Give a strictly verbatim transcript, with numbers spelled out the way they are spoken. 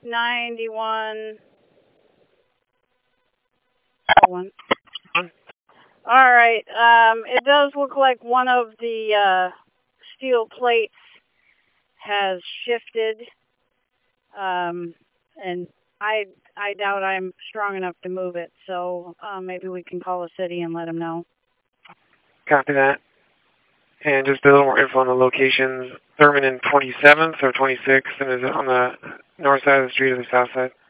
ninety-one. One. All right. Um, it does look like one of the uh, steel plates has shifted, um, and I I doubt I'm strong enough to move it. So uh, maybe we can call the city and let them know. Copy that. And just a little more info on the locations. Thurman and twenty-seventh or twenty-sixth, and is it on the north side of the street or the south side?